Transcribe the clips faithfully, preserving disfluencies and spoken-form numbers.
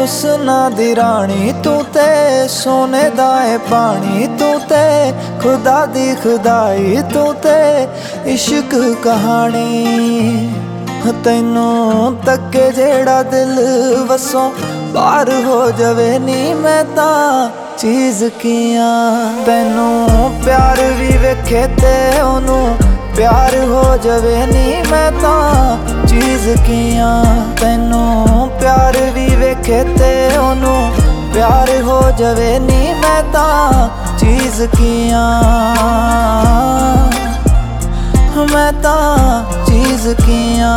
हुस्ना दी रानी तू ते सोने दा ए पानी तू ते खुदा दी खुदाई तू ते इश्क कहानी। तैनू तके जेड़ा दिल वसों बाहर हो जावे नी मैं तां चीज़ कियां। तैनू प्यार भी वेखे ते ओनू प्यार हो जावे नी मैं तां चीज़ कियां। तैनू प्यार भी वेखे ते ओनू प्यार हो जावे नी मैं तां चीज़ कियां। मैं तां चीज़ कियां।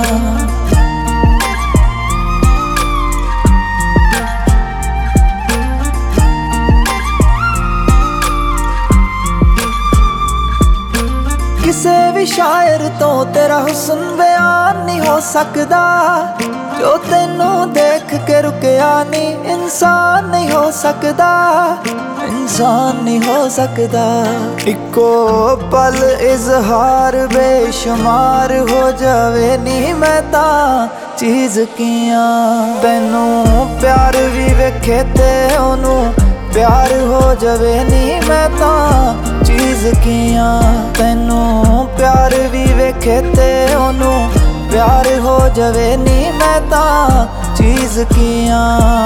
किसे भी शायर तो तेरा हुस्न बयान नहीं हो सकदा। जो तेनू देख के रुकिया नहीं इंसान नहीं हो सकदा, इंसान नहीं हो सकदा। इको पल इजहार बेशुमार हो जावे नी मैं तां चीज़ कियां। तैनू प्यार भी वेखे ते ओनू प्यार हो जावे नी मैं तां चीज़ कियां। तैनू प्यार भी वेखे ते ओनू प्यार हो जावे नी मैं तां चीज़ कियां।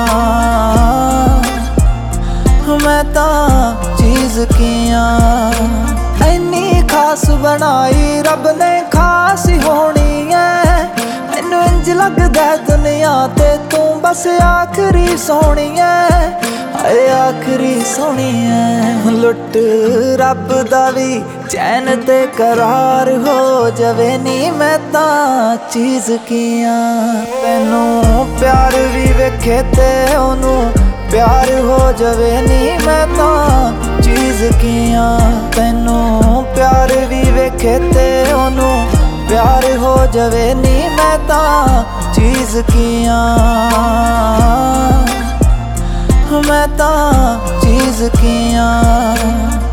मैं तां चीज़ कियां। इन्नी खास बनाई रब ने खास ही होनी है। मैनू इंज लगदा दुनिया ते तू बस आखिरी सोहनी है, हाय आखिरी सोहनी है। लुट रब दा भी चैन ते करार हो जावे नी मैं तां चीज़ कियां। तैनू प्यार भी वेखे ते ओनू प्यार हो जावे नी मैं तां चीज़ कियां। तैनू प्यार भी वेखे ते ओनू प्यार हो जावे नी मैं तां चीज़ कियां। मैं तां चीज़ कियां।